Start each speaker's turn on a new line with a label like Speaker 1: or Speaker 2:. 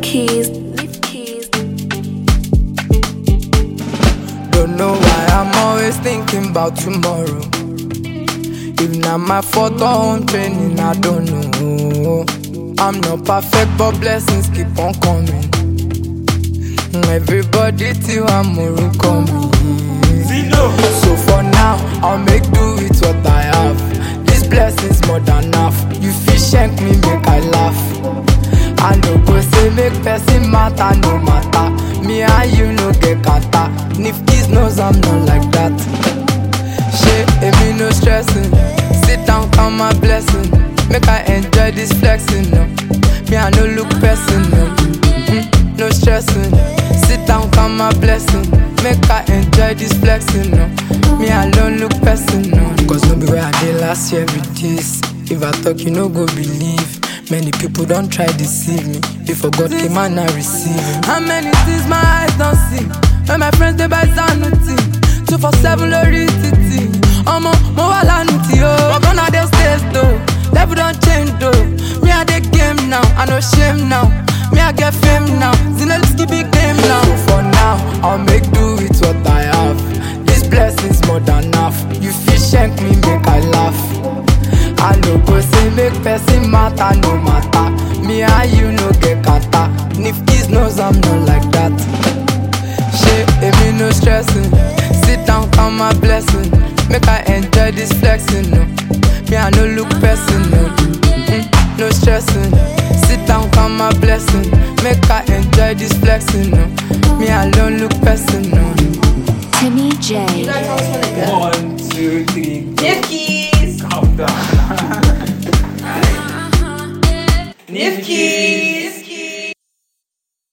Speaker 1: Keys.
Speaker 2: Don't know why I'm always thinking about tomorrow. If not my fault or home training, I don't know. I'm not perfect, but blessings keep on coming. Everybody till I'm coming. So for now, I'll make do with what I have. This blessing's more than enough. You fish shank me, make I laugh. I no go say make person matter, no matter. Me and you no get kata. Nifties knows I'm not like that. Shit, me no stressing. Sit down, count my blessing. Make I enjoy this flexing, no. Me I no look person, no. No stressing. Sit down, count my blessing. Make I enjoy this flexing, no. Me I don't look person, no. Cause no be where I did last year with this. If I talk, you no go believe. Many people don't try deceive me. Before God came and I receive him. How many things my eyes don't see? When my friends they buy sanity 247 lorry titi. Mo wala nuti yo. But gonna they stay though. Level don't change though. Me I the game now, I no shame now. Me I get fame now. Zinelski big name now. So for now, I'll make do with what I have. This blessing's more than enough. You fish shank me, make I laugh. I no go say make person matter, no matter. Me and you no get kata. Nifties knows I'm not like that. Shit, me no stressing. Sit down, count my blessing. Make I enjoy this flexing, no. Me I no look person, no. No stressing. Sit down, count my blessing. Make I enjoy this flexing, no. Me I don't look person, no.
Speaker 1: Timmy J.
Speaker 3: 1, 2, 3, go.
Speaker 4: Nifkies!
Speaker 3: Calm down.
Speaker 4: Nifkies!